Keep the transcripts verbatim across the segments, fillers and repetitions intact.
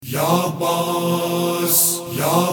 یا باس یا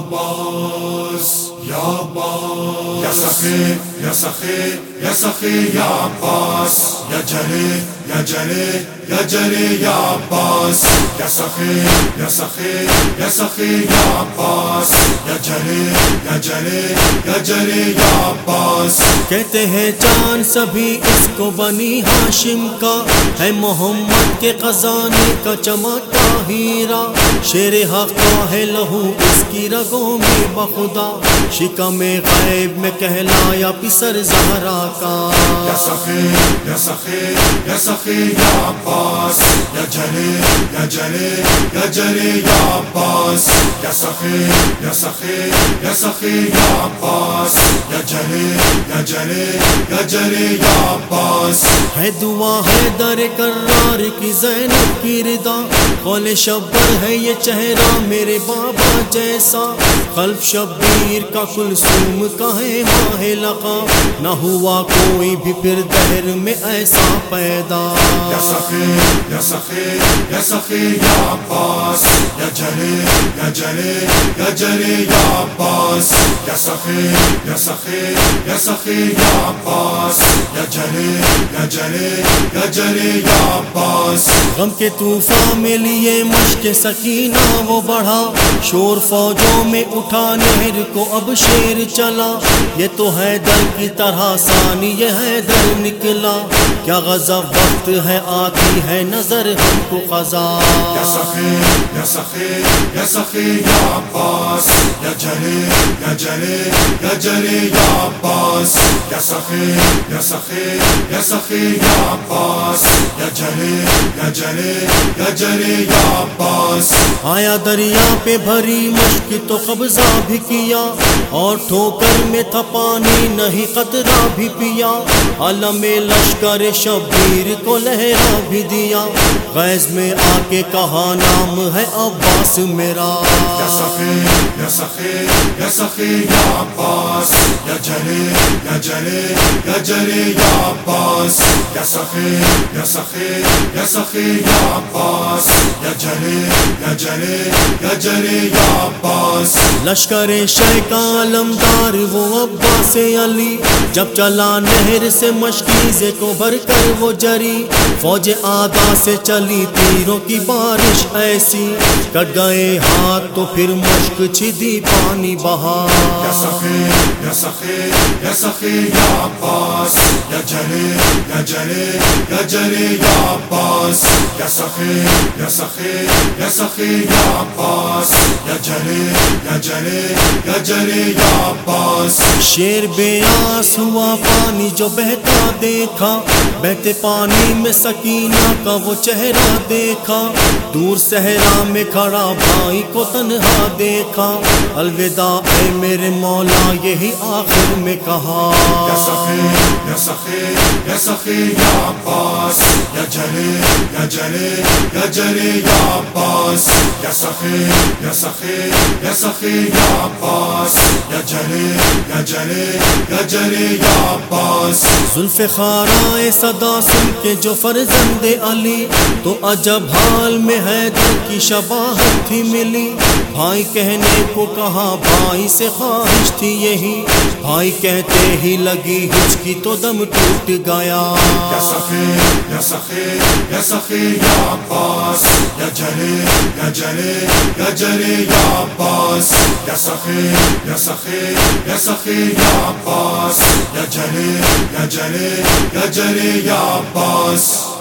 باس یا باس یا سخی یا سخی یا سخی یا باس یا جلی یا جلی یا جلی یا باس یا سخی یا سخی یا سخی یا باس یا جلی یا جلی یا جلی یا باس کہتے ہیں جان سبھی اس کو بنی ہاشم کا ہے، محمد کے خزانے کا چمکتا ہیرا، شیر حق کا ہے لہو اس کی رگوں میں بخدا، شکم غیب میں کہلایا پسر زہرا کا۔ یا سخی یا سخی یا سخی یا باس یا جلی یا جلی یا جلی یا باس یا سخی یا سخی یا سخی یا باس یا جلی یا جلی یا جلی یا باس ہے دعا ہے در کرار کی زینب کی ردا، قول شبر ہے یہ چہرہ میرے بابا جیسا، قلب شبیر کا کلثوم کا ہے ماہ لقا، نہ ہوا کوئی بھی پھر دہر میں ایسا پیدا۔ یا سخی یا سخی یا سخی یا باس یا جلی یا جلی یا جلی یا باس یا سخی یا سخی یا سخی یا باس یا جلی یا جلی یا جلی یا باس غم کے طوفان میں لیے مشق سکینہ وہ بڑھا، شور فوجوں میں اٹھا نہر کو اب شیر چلا، یہ تو ہے در کی طرح ثانی یہ ہے در نکلا، کیا غضب وقت ہے آتی ہے نظر ہم کو قضا۔ یا سخی یا سخی یا سخی یا باس یا جلی یا جلی یا جلی یا باس یا سخی یا سخی یا سخی یا باس یا جلی یا جلی یا جلی یا باس آیا دریا پہ بھری مشک تو قبضہ بھی کیا، اور ٹھوکر میں تھا پانی نہیں قطرہ بھی پیا، عالم لشکر شبیر کو لہرا بھی دیا، غیظ میں آ کے کہا نام ہے عباس میرا۔ یا سخی یا سخی یا سخی یا باس یا جلی یا جلی یا جلی یا باس یا سخی یا سخی یا سخی یا باس یا جلی یا جلی یا جلی یا باس لشکر شہ کا علمدار وہ عباس علی، جب چلا نہر سے مشکیزے کو بھر کر وہ جری، فوج آدھا سے چلی تیروں کی بارش ایسی، کٹ گئے ہاتھ تو پھر مشک چھدی پانی بہا۔ یا سخی یا سخی یا سخی یا باس یا جلی یا جلی یا جلی یا باس یا سخی یا سخی یا سخی یا باس یا جلی یا جلی یا جلی یا باس شیر بے آس ہوا پانی جو بہتا دیکھا، بہتے پانی میں سکینہ کا وہ چہرہ دیکھا، دور صحرا میں کھڑا بھائی کو تنہا دیکھا، الوداع اے میرے مولا یہی آخر میں کہا۔ یا سخی یا سخی یا سخی یا باس یا جلی یا جلی یا جلی یا باس یا سخی یا سخی یا سخی یا باس یا جلی یا جلی یا جلی یا باس ذوالفقار صدا سن کے جو فرزند علی، تو عجب حال میں ہے دل کی شباہت تھی ملی، بھائی کہنے کو کہا بھائی سے خواہش تھی یہی، بھائی کہتے ہی لگی ہچکی تو دم ٹوٹ گیا۔ یا سخی یا سخی یا سخی یا باس یا جلی یا جلی یا جلی یا باس یا سخی یا سخی یا سخی یا باس یا جلی یا جلی یا جلی یا باس